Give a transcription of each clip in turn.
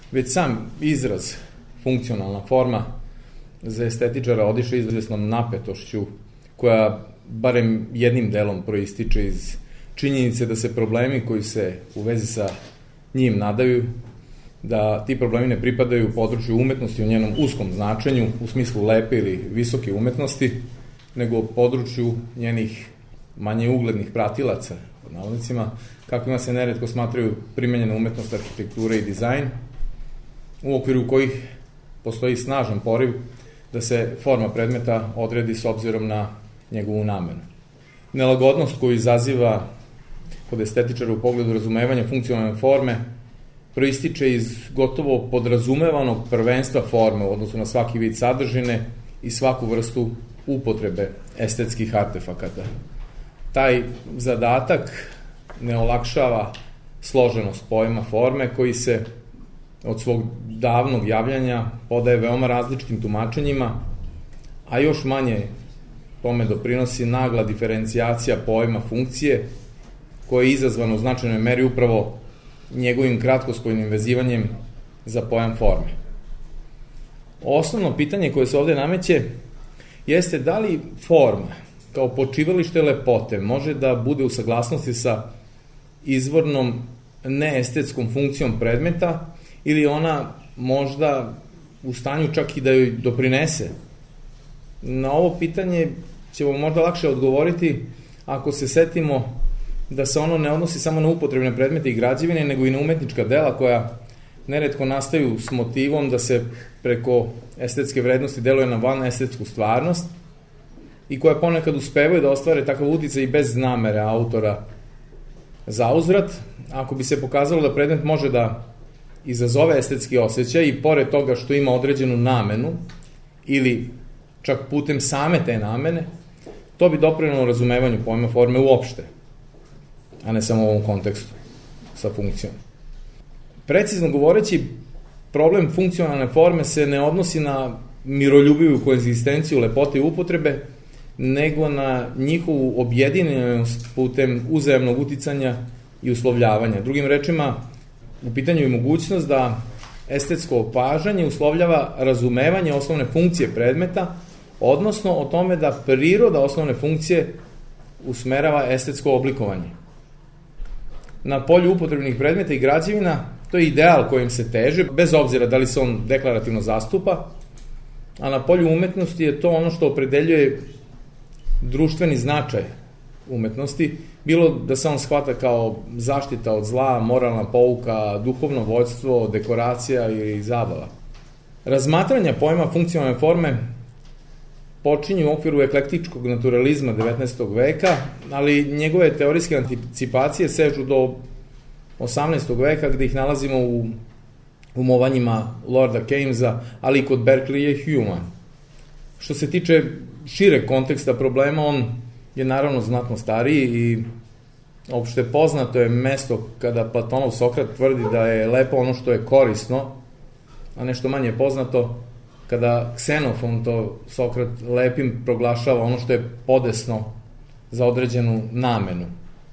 već sam izraz funkcionalna forma za estetičara odiše izvesnom napetošću koja barem jednim delom proističe iz činjenice da se problemi koji se u vezi sa njim nadaju, da ti problemi ne pripadaju području umetnosti u njenom uskom značenju, u smislu lepe ili visoke umetnosti, nego području njenih manje uglednih pratilaca, pod navodnicima, kakvima se neretko smatraju primenjena umetnost, arhitektura i dizajn, u okviru kojih postoji snažan poriv da se forma predmeta odredi s obzirom na njegovu namenu. Nelagodnost koju izaziva kod estetičara u pogledu razumevanja funkcionalne forme proističe iz gotovo podrazumevanog prvenstva forme u odnosu na svaki vid sadržine i svaku vrstu upotrebe estetskih artefakata. Taj zadatak ne olakšava složenost pojma forme koji se od svog davnog javljanja podaje veoma različitim tumačenjima, a još manje tome doprinosi nagla diferencijacija pojma funkcije koja je izazvana u značajnoj meri upravo njegovim kratkospojnim vezivanjem za pojam forme. Osnovno pitanje koje se ovde nameće jeste da li forma kao počivalište lepote može da bude u saglasnosti sa izvornom neestetskom funkcijom predmeta ili ona možda u stanju čak i da joj doprinese. Na ovo pitanje ćemo možda lakše odgovoriti ako se setimo da se ono ne odnosi samo na upotrebne predmete i građevine, nego i na umetnička dela koja neretko nastaju s motivom da se preko estetske vrednosti deluje na van estetsku stvarnost i koja ponekad uspevaju da ostvare takav uticaj i bez namere autora za uzvrat. Ako bi se pokazalo da predmet može da izazove estetski osjećaj i pored toga što ima određenu namenu ili čak putem same te namene, to bi doprinelo razumevanju pojma forme uopšte, a ne samo u ovom kontekstu sa funkcijom. Precizno govoreći, problem funkcionalne forme se ne odnosi na miroljubivu koegzistenciju lepote i upotrebe, nego na njihovu objedinjenost putem uzajamnog uticanja i uslovljavanja. Drugim rečima, u pitanju je mogućnost da estetsko opažanje uslovljava razumevanje osnovne funkcije predmeta, odnosno o tome da priroda osnovne funkcije usmerava estetsko oblikovanje. Na polju upotrebnih predmeta i građevina to je ideal kojim se teže, bez obzira da li se on deklarativno zastupa, a na polju umetnosti je to ono što opredeljuje društveni značaj umetnosti, bilo da se on shvata kao zaštita od zla, moralna pouka, duhovno vođstvo, dekoracija ili zabava. Razmatranja pojma funkcionalne forme počinju u okviru eklektičkog naturalizma 19. veka, ali njegove teorijske anticipacije sežu do 18. veka, gde ih nalazimo u umovanjima Lorda Keynes'a, ali i kod Berkeleya i Hume'a. Što se tiče šireg konteksta problema, on je naravno znatno stariji i opšte poznato je mesto kada Platonov Sokrat tvrdi da je lepo ono što je korisno, a nešto manje je poznato kada Ksenofon to Sokrat lepim proglašava ono što je podesno za određenu namenu.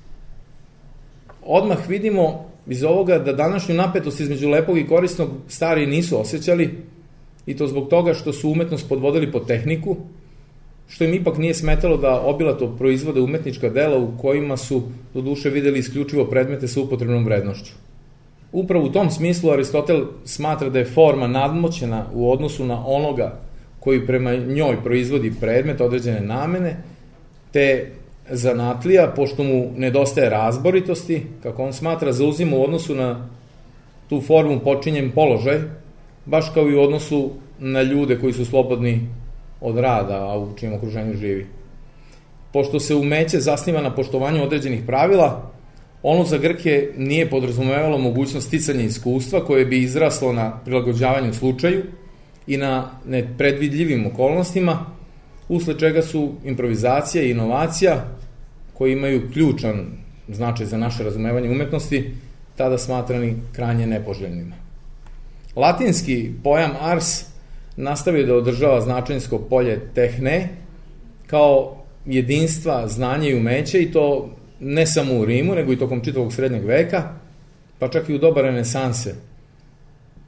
Odmah vidimo iz ovoga da današnju napetost između lepog i korisnog stari nisu osjećali, i to zbog toga što su umetnost podvodili pod tehniku, što im ipak nije smetalo da obilato proizvode umetnička dela u kojima su do duše videli isključivo predmete sa upotrebnom vrednošću. Upravo u tom smislu Aristotel smatra da je forma nadmoćena u odnosu na onoga koji prema njoj proizvodi predmet određene namene, te zanatlija, pošto mu nedostaje razboritosti, kako on smatra, zauzima u odnosu na tu formu počinjen položaj, baš kao i u odnosu na ljude koji su slobodni od rada, a u čijem okruženju živi. Pošto se umeće zasniva na poštovanju određenih pravila, ono za Grke nije podrazumevalo mogućnost sticanja iskustva koje bi izraslo na prilagođavanju slučaju i na nepredvidljivim okolnostima, usled čega su improvizacija i inovacija, koji imaju ključan značaj za naše razumevanje umetnosti, tada smatrani krajnje nepoželjnima. Latinski pojam ars nastavio da održava značajnsko polje tehne kao jedinstva, znanja i umeća, i to ne samo u Rimu, nego i tokom čitavog srednjeg veka, pa čak i u doba renesanse.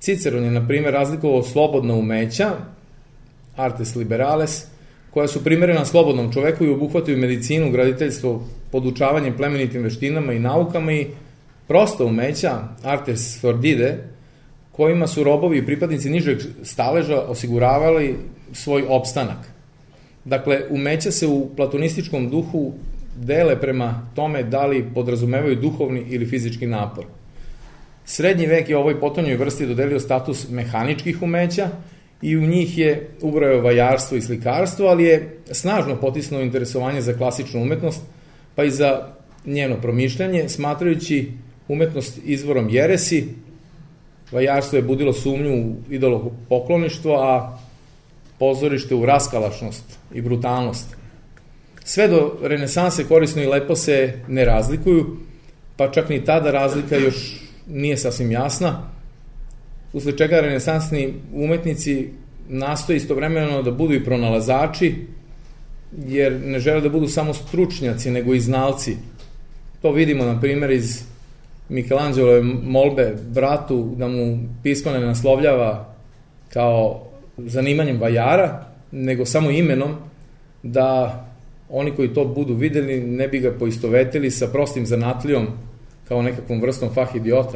Ciceron je, na primjer, razlikovao slobodna umeća, artes liberales, koja su primerena slobodnom čoveku i obuhvataju medicinu, graditeljstvo, podučavanje plemenitim veštinama i naukama, i prosta umeća, artes sordide, kojima su robovi i pripadnici nižeg staleža osiguravali svoj opstanak. Dakle, umeća se u platonističkom duhu dele prema tome da li podrazumevaju duhovni ili fizički napor. Srednji vek je ovoj potonjoj vrsti dodelio status mehaničkih umeća i u njih je ubrojao vajarstvo i slikarstvo, ali je snažno potisnuo interesovanje za klasičnu umetnost, pa i za njeno promišljanje, smatrajući umetnost izvorom jeresi. Vajarstvo je budilo sumnju u idolopokloništvo, a pozorište u raskalašnost i brutalnost. Sve do renesanse korisno i lepo se ne razlikuju, pa čak ni tada razlika još nije sasvim jasna, usled čega renesansni umetnici nastoje istovremeno da budu i pronalazači, jer ne žele da budu samo stručnjaci, nego i znalci. To vidimo, na primjer, iz Michelangelo molbe bratu da mu pismo ne naslovljava kao zanimanjem vajara, nego samo imenom, da oni koji to budu videli ne bi ga poistovetili sa prostim zanatlijom kao nekakvom vrstom fah idiota.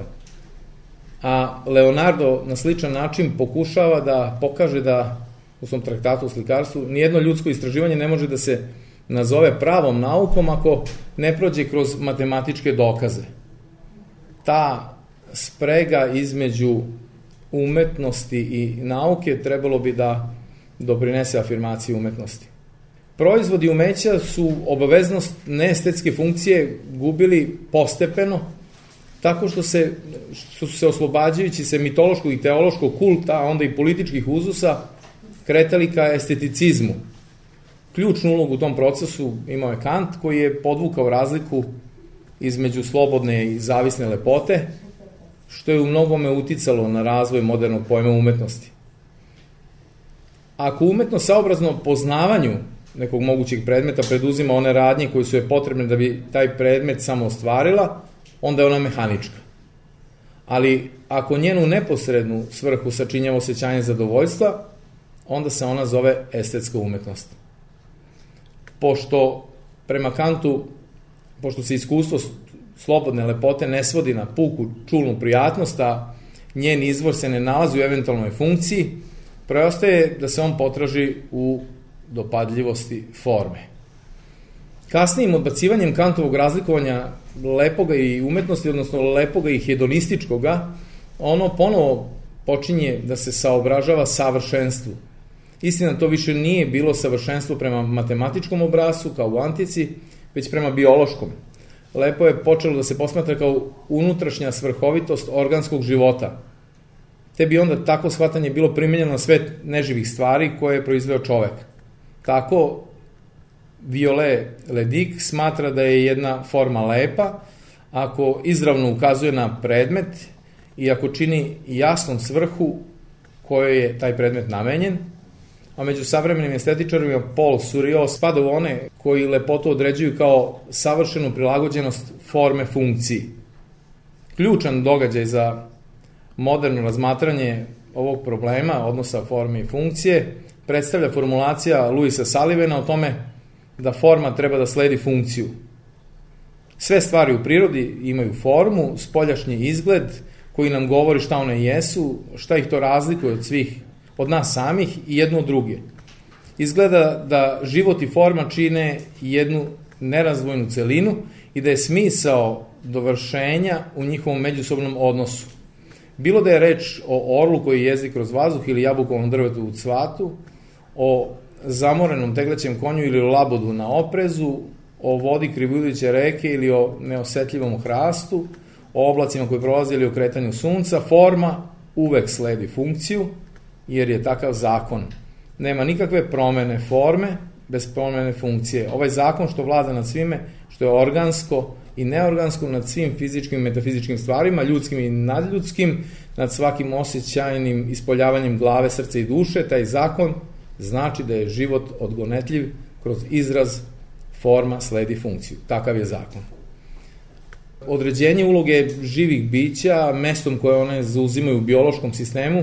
A Leonardo na sličan način pokušava da pokaže da u svom traktatu o slikarstvu nijedno ljudsko istraživanje ne može da se nazove pravom naukom ako ne prođe kroz matematičke dokaze. Ta sprega između umetnosti i nauke trebalo bi da doprinese afirmaciji umetnosti. Proizvodi umeća su obaveznost neestetske funkcije gubili postepeno, tako što su se oslobađajući se mitološkog i teološkog kulta, a onda i političkih uzusa, kretali ka esteticizmu. Ključnu ulogu u tom procesu imao je Kant, koji je podvukao razliku između slobodne i zavisne lepote, što je u mnogome uticalo na razvoj modernog pojma umetnosti. Ako umetnost saobrazno poznavanju nekog mogućeg predmeta preduzima one radnje koje su je potrebne da bi taj predmet samo ostvarila, onda je ona mehanička. Ali ako njenu neposrednu svrhu sačinjava osjećanje zadovoljstva, onda se ona zove estetska umetnost. Pošto prema Kantu, pošto se iskustvo slobodne lepote ne svodi na puku čulnu prijatnost, a njen izvor se ne nalazi u eventualnoj funkciji, preostaje da se on potraži u dopadljivosti forme. Kasnijim odbacivanjem Kantovog razlikovanja lepoga i umetnosti, odnosno lepoga i hedonističkoga, ono ponovo počinje da se saobražava savršenstvu. Istina, to više nije bilo savršenstvo prema matematičkom obrascu, kao u antici, već prema biološkom. Lepo je počelo da se posmatra kao unutrašnja svrhovitost organskog života. Te bi onda tako shvatanje bilo primenjeno na svet neživih stvari koje je proizveo čovek. Tako, Viollet-le-Duc smatra da je jedna forma lepa ako izravno ukazuje na predmet i ako čini jasnom svrhu kojoj je taj predmet namenjen, a među savremenim estetičarima Paul Suriot spada u one koji lepotu određuju kao savršenu prilagođenost forme funkciji. Ključan događaj za moderno razmatranje ovog problema, odnosa forme i funkcije, predstavlja formulacija Louisa Sullivana o tome da forma treba da sledi funkciju. Sve stvari u prirodi imaju formu, spoljašnji izgled koji nam govori šta one jesu, šta ih to razlikuje od nas samih i jedno od druge. Izgleda da život i forma čine jednu nerazdvojnu celinu i da je smisao dovršenja u njihovom međusobnom odnosu. Bilo da je reč o orlu koji jezdi kroz vazduh ili jabukovom drvetu u cvatu, o zamorenom teglećem konju ili o labodu na oprezu, o vodi krivujuće reke ili o neosetljivom hrastu, o oblacima koji prolaze ili o kretanju sunca, forma uvek sledi funkciju, jer je takav zakon. Nema nikakve promene forme bez promene funkcije. Ovaj zakon što vlada nad svime, što je organsko i neorgansko, nad svim fizičkim i metafizičkim stvarima, ljudskim i nadljudskim, nad svakim osjećajnim ispoljavanjem glave, srca i duše, taj zakon znači da je život odgonetljiv kroz izraz forma sledi funkciju. Takav je zakon. određenje uloge živih bića, mestom koje one zauzimaju u biološkom sistemu,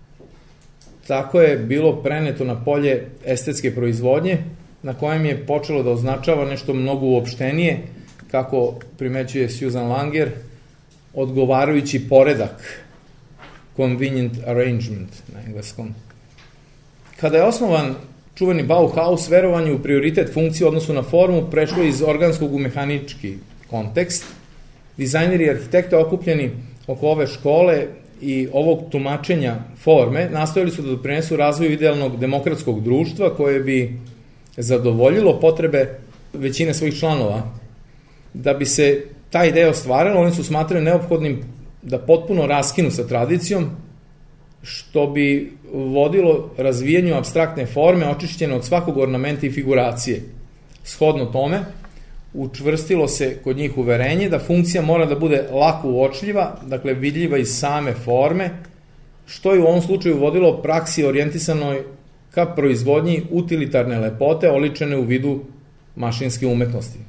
tako je bilo preneto na polje estetske proizvodnje, na kojem je počelo da označava nešto mnogo uopštenije, kako primećuje Susan Langer, odgovarajući poredak, convenient arrangement na engleskom. Kada je osnovan čuveni Bauhaus, verovanje u prioritet funkcije u odnosu na formu prešlo iz organskog u mehanički kontekst. Dizajneri i arhitekte okupljeni oko ove škole i ovog tumačenja forme nastojali su da doprinesu razvoju idealnog demokratskog društva koje bi zadovoljilo potrebe većine svojih članova. Da bi se ta ideja ostvarila, oni su smatrali neophodnim da potpuno raskinu sa tradicijom, što bi vodilo razvijanju apstraktne forme očišćene od svakog ornamenta i figuracije. Shodno tome, učvrstilo se kod njih uverenje da funkcija mora da bude lako uočljiva, dakle vidljiva iz same forme, što je u ovom slučaju vodilo praksi orijentisanoj ka proizvodnji utilitarne lepote oličene u vidu mašinske umetnosti.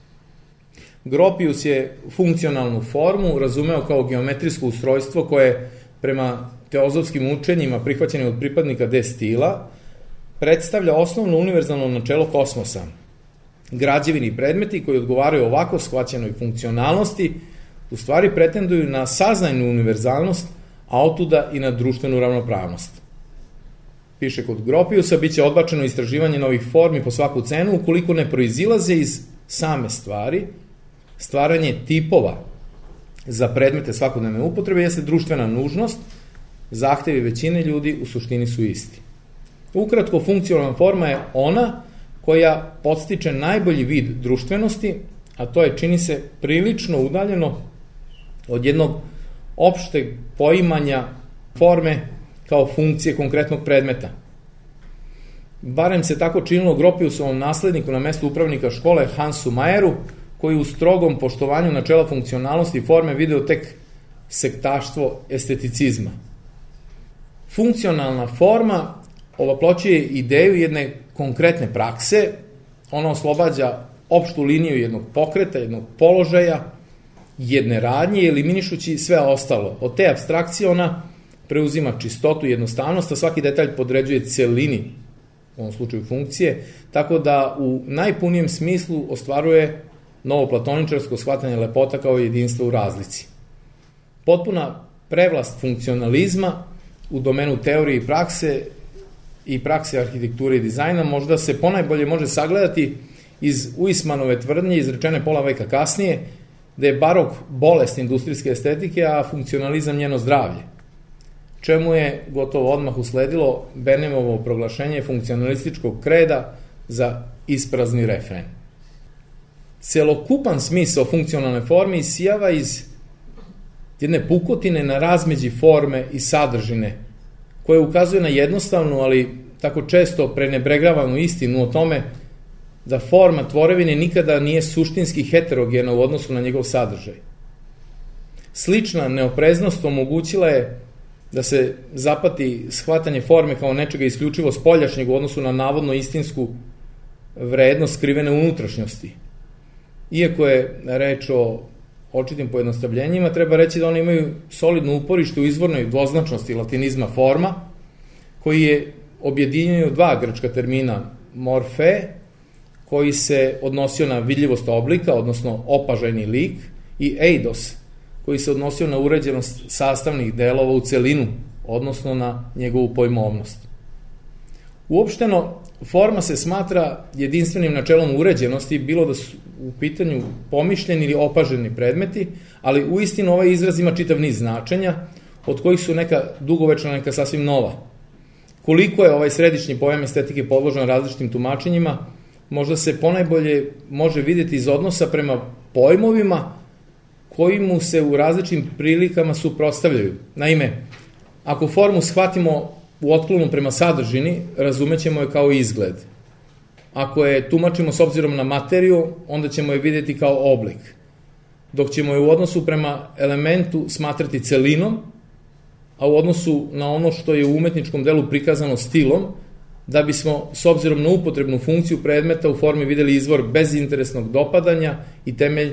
Gropius je funkcionalnu formu razumeo kao geometrijsko ustrojstvo koje prema teozofskim učenjima prihvaćenim od pripadnika D stila predstavlja osnovno univerzalno načelo kosmosa. Građevini i predmeti koji odgovaraju ovako shvaćenoj funkcionalnosti u stvari pretenduju na saznajnu univerzalnost, a otuda i na društvenu ravnopravnost. Piše kod Gropiusa, biće odbačeno istraživanje novih formi po svaku cenu ukoliko ne proizilaze iz same stvari. Stvaranje tipova za predmete svakodnevne upotrebe jeste društvena nužnost, zahtevi većine ljudi u suštini su isti. Ukratko, funkcionalna forma je ona koja podstiče najbolji vid društvenosti, a to je, čini se, prilično udaljeno od jednog opšteg poimanja forme kao funkcije konkretnog predmeta. Barem se tako činilo Gropiusovom nasledniku na mestu upravnika škole Hansu Majeru, koji u strogom poštovanju načela funkcionalnosti i forme video tek sektaštvo esteticizma. Funkcionalna forma ovaploćuje ideju jedne konkretne prakse, ona oslobađa opštu liniju jednog pokreta, jednog položaja, jedne radnje, eliminišući sve ostalo. Od te apstrakcije ona preuzima čistotu i jednostavnost, a svaki detalj podređuje celini, u ovom slučaju funkcije, tako da u najpunijem smislu ostvaruje novoplatoničarsko shvatanje lepota kao jedinstva u razlici. Potpuna prevlast funkcionalizma u domenu teorije i prakse arhitekture i dizajna možda se ponajbolje može sagledati iz Uismanove tvrdnje izrečene pola veka kasnije, da je barok bolest industrijske estetike, a funkcionalizam njeno zdravlje, čemu je gotovo odmah usledilo Benjamovo proglašenje funkcionalističkog kreda za isprazni refren. Celokupan smisao funkcionalne forme isijava iz jedne pukotine na razmeđi forme i sadržine, koja ukazuje na jednostavnu, ali tako često prenebregavanu istinu o tome da forma tvorevine nikada nije suštinski heterogena u odnosu na njegov sadržaj. Slična neopreznost omogućila je da se zapati shvatanje forme kao nečega isključivo spoljašnjeg u odnosu na navodno istinsku vrednost skrivene unutrašnjosti. Iako je reč o očitim pojednostavljenjima, treba reći da one imaju solidno uporište u izvornoj dvoznačnosti latinizma forma, koji je objedinjeno dva grčka termina morfe, koji se odnosio na vidljivost oblika, odnosno opažajni lik, i eidos, koji se odnosio na uređenost sastavnih delova u celinu, odnosno na njegovu pojmovnost. Uopšteno, forma se smatra jedinstvenim načelom uređenosti, bilo da su u pitanju pomišljeni ili opaženi predmeti, ali uistinu ovaj izraz ima čitav niz značenja, od kojih su neka dugovečna, neka sasvim nova. Koliko je ovaj središnji pojam estetike podložen različitim tumačenjima, možda se ponajbolje može vidjeti iz odnosa prema pojmovima koji mu se u različitim prilikama suprotstavljaju. Naime, ako formu shvatimo u otklonu prema sadržini, razumećemo je kao izgled. Ako je tumačimo s obzirom na materiju, onda ćemo je vidjeti kao oblik. Dok ćemo je u odnosu prema elementu smatrati celinom, a u odnosu na ono što je u umetničkom delu prikazano stilom, da bismo s obzirom na upotrebnu funkciju predmeta u formi videli izvor bezinteresnog dopadanja i temelj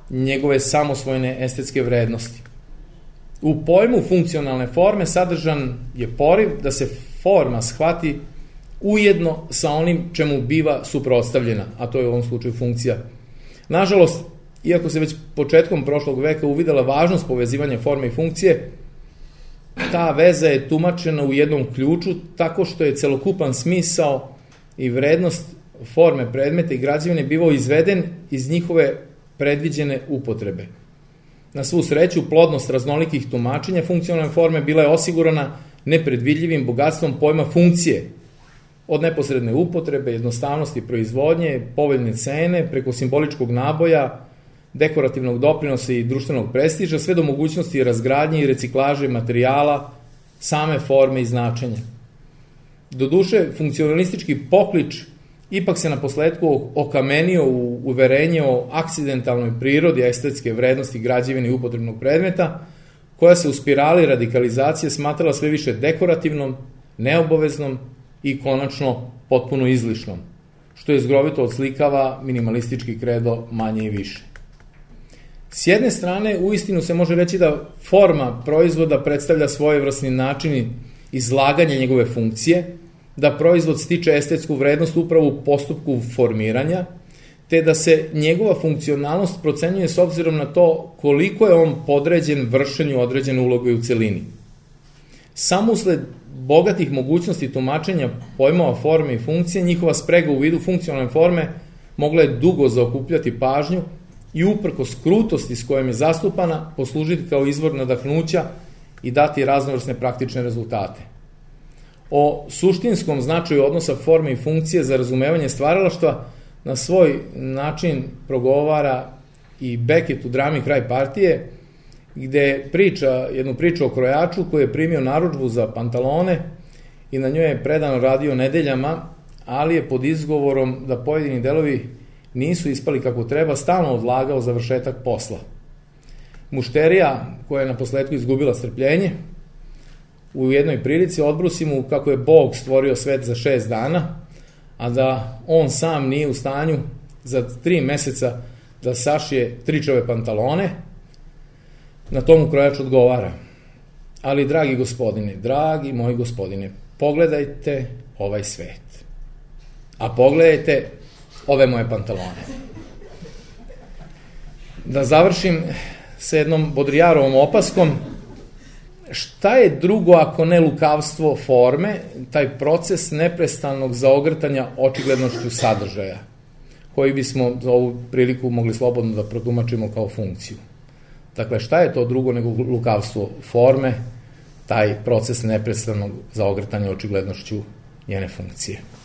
njegove samosvojne estetske vrednosti. U pojmu funkcionalne forme sadržan je poriv da se forma shvati ujedno sa onim čemu biva suprotstavljena, a to je u ovom slučaju funkcija. Nažalost, iako se već početkom prošlog veka uvidela važnost povezivanja forme i funkcije, ta veza je tumačena u jednom ključu tako što je celokupan smisao i vrednost forme predmeta i građevine bivao izveden iz njihove predviđene upotrebe. Na svu sreću, plodnost raznolikih tumačenja funkcionalne forme bila je osigurana nepredvidljivim bogatstvom pojma funkcije, od neposredne upotrebe, jednostavnosti proizvodnje, povoljne cene, preko simboličkog naboja, dekorativnog doprinosa i društvenog prestiža, sve do mogućnosti razgradnje i reciklaže materijala, same forme i značenja. Doduše, funkcionalistički poklič ipak se na posledku okamenio u uverenje o akcidentalnoj prirodi estetske vrednosti građevine i upotrebnog predmeta, koja se u spirali radikalizacije smatrala sve više dekorativnom, neobaveznom i konačno potpuno izlišnom, što je zgrovito odslikava minimalistički kredo manje i više. S jedne strane, uistinu se može reći da forma proizvoda predstavlja svojevrsni način izlaganja njegove funkcije, da proizvod stiče estetsku vrednost upravo u postupku formiranja, te da se njegova funkcionalnost procenjuje s obzirom na to koliko je on podređen vršenju određene uloge u celini. Samo usled bogatih mogućnosti tumačenja pojmova forme i funkcije, njihova sprega u vidu funkcionalne forme mogla je dugo zaokupljati pažnju i uprkos krutosti s kojom je zastupana poslužiti kao izvor nadahnuća i dati raznovrsne praktične rezultate. O suštinskom značaju odnosa forme i funkcije za razumevanje stvaralaštva na svoj način progovara i Beckett u drami Kraj partije, gde priča jednu priču o krojaču koji je primio narudžbu za pantalone i na njoj je predano radio nedeljama, ali je pod izgovorom da pojedini delovi nisu ispali kako treba, stalno odlagao završetak posla. Mušterija, koja je na posledku izgubila strpljenje, u jednoj prilici odbrusi mu kako je Bog stvorio svet za 6 dana, a da on sam nije u stanju za 3 meseca da sašije tričave pantalone. Na tomu krojač odgovara: ali dragi gospodine, dragi moji gospodine, pogledajte ovaj svet, a pogledajte ove moje pantalone. Da završim sa jednom Bodrijarovom opaskom: šta je drugo ako ne lukavstvo forme, taj proces neprestanog zaogrtanja očiglednošću sadržaja, koji bismo za ovu priliku mogli slobodno da protumačimo kao funkciju. Dakle, šta je to drugo nego lukavstvo forme, taj proces neprestanog zaogrtanja očiglednošću njene funkcije.